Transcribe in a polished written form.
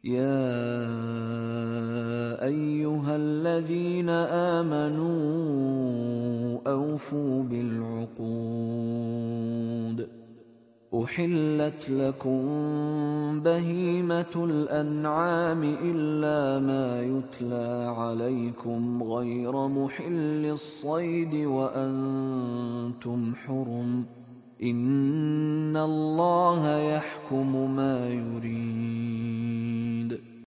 يا أيها الذين آمنوا أوفوا بالعقود. أحلت لكم بهيمة الأنعام إلا ما يتلى عليكم غير محل الصيد وأنتم حرم، إن الله يحكم ما يريد.